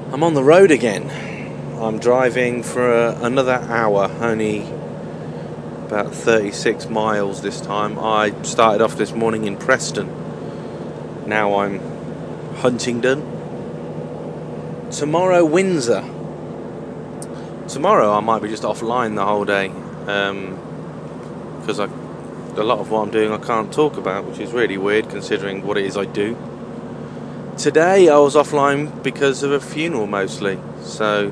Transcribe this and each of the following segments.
I'm on the road again. I'm driving for another hour, only about 36 miles this time. I started off this morning in Preston. Now I'm Huntingdon. Tomorrow, Windsor. Tomorrow I might be just offline the whole day, because a lot of what I'm doing I can't talk about, which is really weird considering what it is I do. Today I was offline because of a funeral mostly, so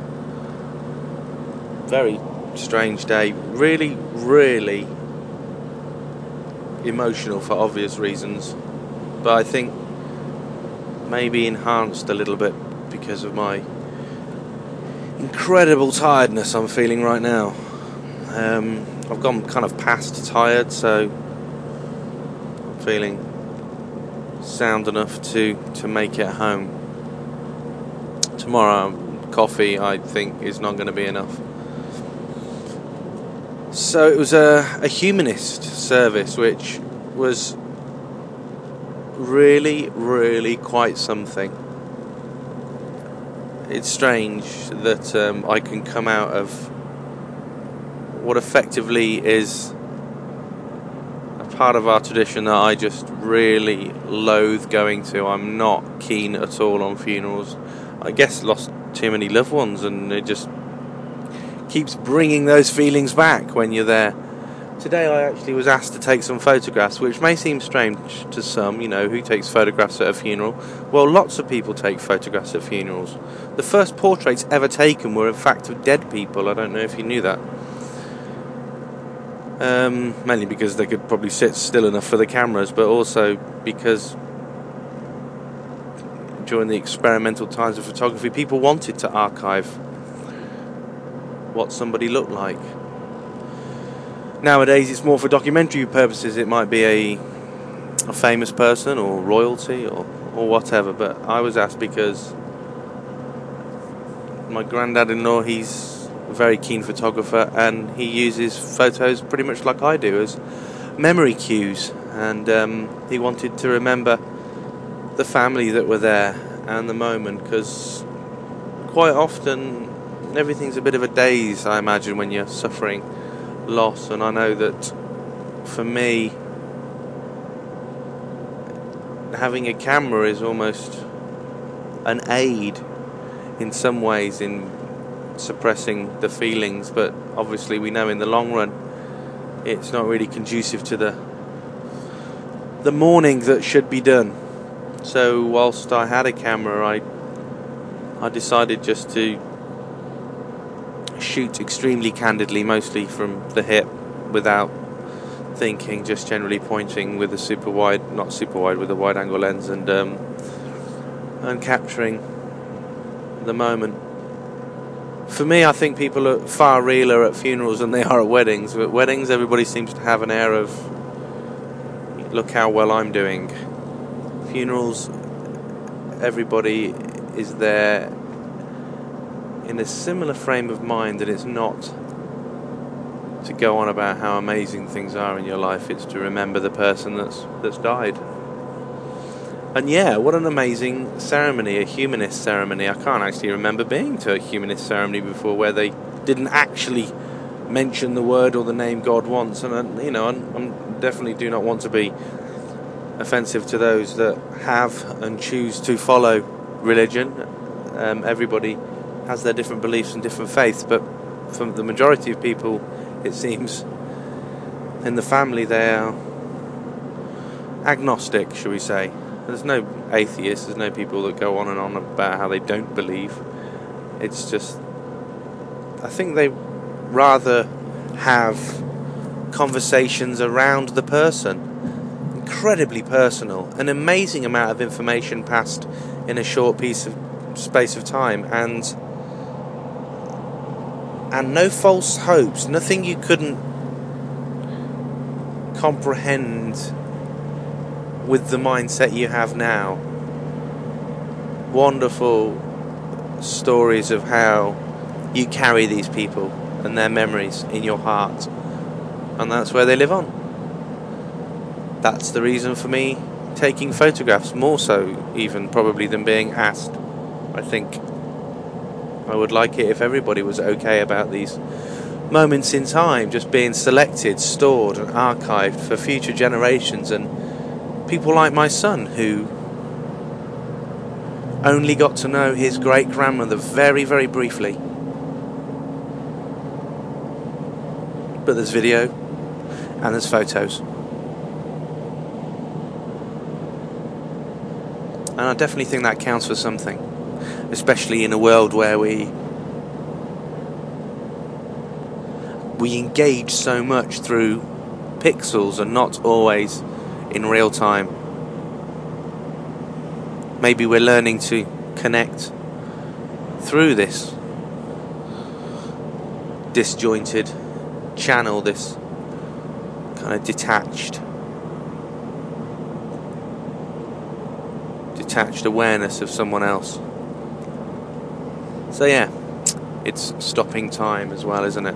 very strange day. Really, really emotional for obvious reasons, but I think maybe enhanced a little bit because of my incredible tiredness I'm feeling right now. I've gone kind of past tired, so I'm feeling sound enough to make it home. Tomorrow, coffee I think is not going to be enough. So it was a humanist service, which was really, really quite something. It's strange that I can come out of what effectively is a part of our tradition that I just really loathe going to. I'm not keen at all on funerals. I guess lost too many loved ones, and it just keeps bringing those feelings back when you're there. Today I actually was asked to take some photographs, which may seem strange to some, who takes photographs at a funeral. Well, lots of people take photographs at funerals. The first portraits ever taken were in fact of dead people. I don't know if you knew that. Mainly because they could probably sit still enough for the cameras, but also because during the experimental times of photography, people wanted to archive what somebody looked like. Nowadays it's more for documentary purposes. It might be a famous person or royalty or whatever, but I was asked because my granddad-in-law, he's a very keen photographer, and he uses photos pretty much like I do as memory cues, and he wanted to remember the family that were there and the moment, because quite often everything's a bit of a daze, I imagine, when you're suffering loss. And I know that for me, having a camera is almost an aid in some ways in suppressing the feelings, but obviously we know in the long run it's not really conducive to the mourning that should be done. So whilst I had a camera, I decided just to shoot extremely candidly, mostly from the hip, without thinking, just generally pointing with a with a wide angle lens, and capturing the moment. For me, I think people are far realer at funerals than they are at weddings. At weddings, everybody seems to have an air of, look how well I'm doing. Funerals, everybody is there in a similar frame of mind, and it's not to go on about how amazing things are in your life. It's to remember the person that's died. And yeah, what an amazing ceremony, a humanist ceremony. I can't actually remember being to a humanist ceremony before where they didn't actually mention the word or the name God once. And I definitely do not want to be offensive to those that have and choose to follow religion. Everybody has their different beliefs and different faiths, but for the majority of people, it seems, in the family, they are agnostic, shall we say. There's no atheists, there's no people that go on and on about how they don't believe. It's just, I think they rather have conversations around the person. Incredibly personal, an amazing amount of information passed in a short space of time, and no false hopes, nothing you couldn't comprehend with the mindset you have now. Wonderful stories of how you carry these people and their memories in your heart, and that's where they live on. That's the reason for me taking photographs, more so even probably than being asked, I think. I would like it if everybody was okay about these moments in time just being selected, stored and archived for future generations, and people like my son who only got to know his great-grandmother very, very briefly. But there's video and there's photos. And I definitely think that counts for something, especially in a world where we engage so much through pixels and not always in real time. Maybe we're learning to connect through this disjointed channel, this kind of detached awareness of someone else. So yeah, it's stopping time as well, isn't it?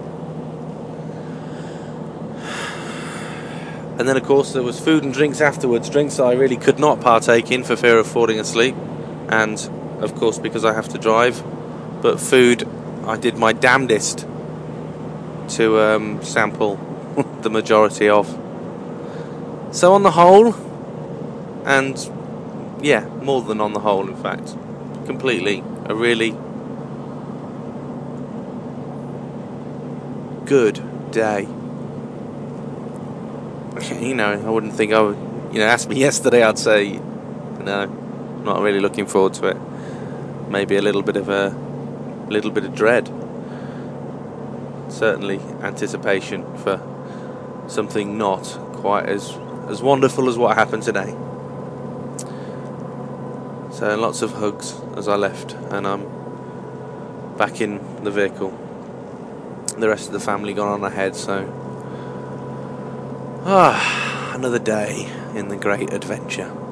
And then of course there was food and drinks afterwards, drinks I really could not partake in for fear of falling asleep, and of course because I have to drive. But food, I did my damnedest to sample the majority of. So on the whole, and yeah, more than on the whole in fact, completely a really good day. You know, I wouldn't think I would, ask me yesterday, I'd say, no, not really looking forward to it. Maybe a little bit of dread. Certainly anticipation for something not quite as wonderful as what happened today. So lots of hugs as I left, and I'm back in the vehicle. The rest of the family gone on ahead, so another day in the great adventure.